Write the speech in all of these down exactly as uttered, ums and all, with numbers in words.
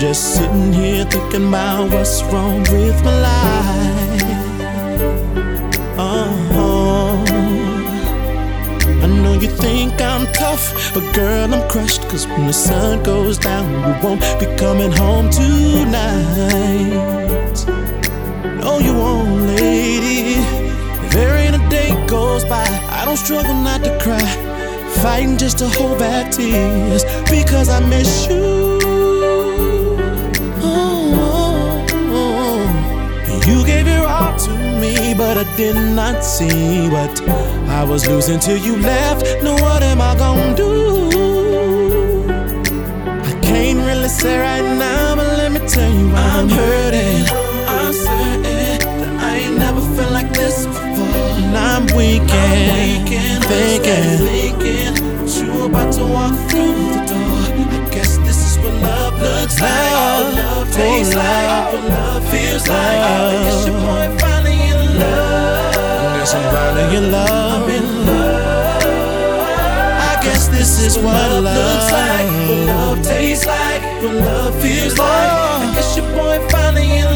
just sitting here thinking about what's wrong with my life. Oh, I know you think I'm tough, but girl, I'm crushed. Cause when the sun goes down, you won't be coming home tonight. No, you won't, lady. There ain't a day goes by I don't struggle not to cry, fighting just to hold back tears, because I miss you. Oh, you gave your all to me, but I did not see what I was losing till you left. Now what am I gonna do? I can't really say right now, but let me tell you I'm hurting. I'm certain that I ain't never felt like this before. And I'm weak and thinking, thinking you about to walk through the door. I guess this is what love looks like, what love tastes like, what love feels like. I guess your boy finally in love. I guess I'm finally in love. I'm in love. I guess this is what love looks like, what love tastes like, what love feels like. I guess your boy finally in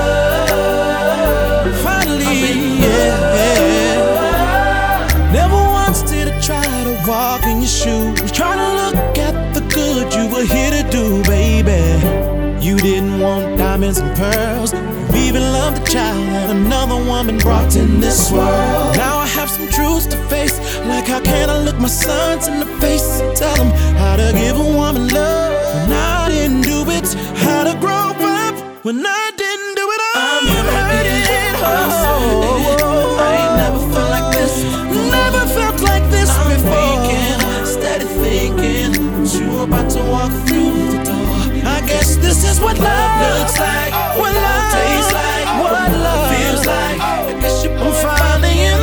love. Finally, yeah. Never once did I try to walk in your shoes, try to look at the good you were here to do, baby. You didn't want diamonds and pearls. You even loved a child that another woman brought in this world. Now I have some truths to face, like how can I look my sons in the face and tell them how to give a woman love when I didn't do it, how to grow up when I didn't do it. I'm hurting. Oh, I ain't never felt like this before. Never felt like this I'm before. Thinking, steady thinking, you about to walk through the door. I guess this is what love looks like, what love tastes like, what love feels like. I guess you're finally in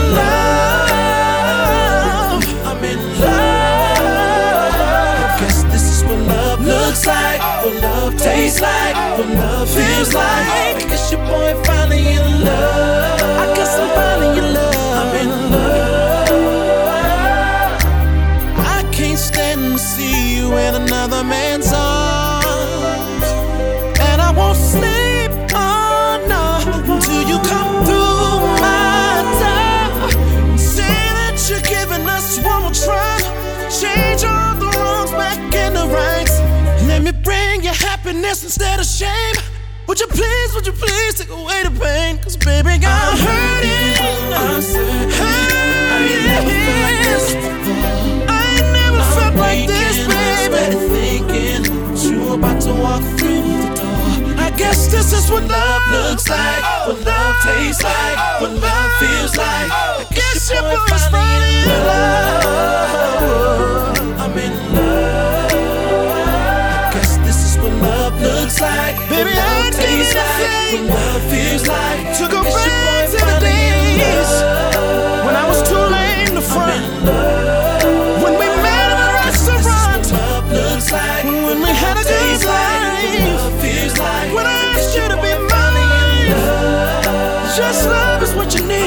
love. I'm in love. I guess this is what love looks like, what love tastes like, what love feels like. I guess your boy finally in love. I guess I'm finally in love. I'm in love. I can't stand to see you in another man's arms, and I won't sleep, oh no, until you come through my door. Say that you're giving us one more try, change all the wrongs back into rights. Let me bring you happiness instead of shame. Would you please, would you please take away the pain? Cause baby, I'm, I'm hurting. I'm certain I ain't never felt like this before. I ain't never I'm felt like this, baby. Steady thinking, you about to walk through the door. I guess this is what love looks like, what love tastes like, what love feels like. I guess your boy's finally in love. I'm in love. I guess this is what love looks like, baby. I tastes like, what love feels like. To go back to the days when I was too lame to front, when we met in a restaurant, like, when we had a good life, like, when I asked you to be mine. Just love is what you need.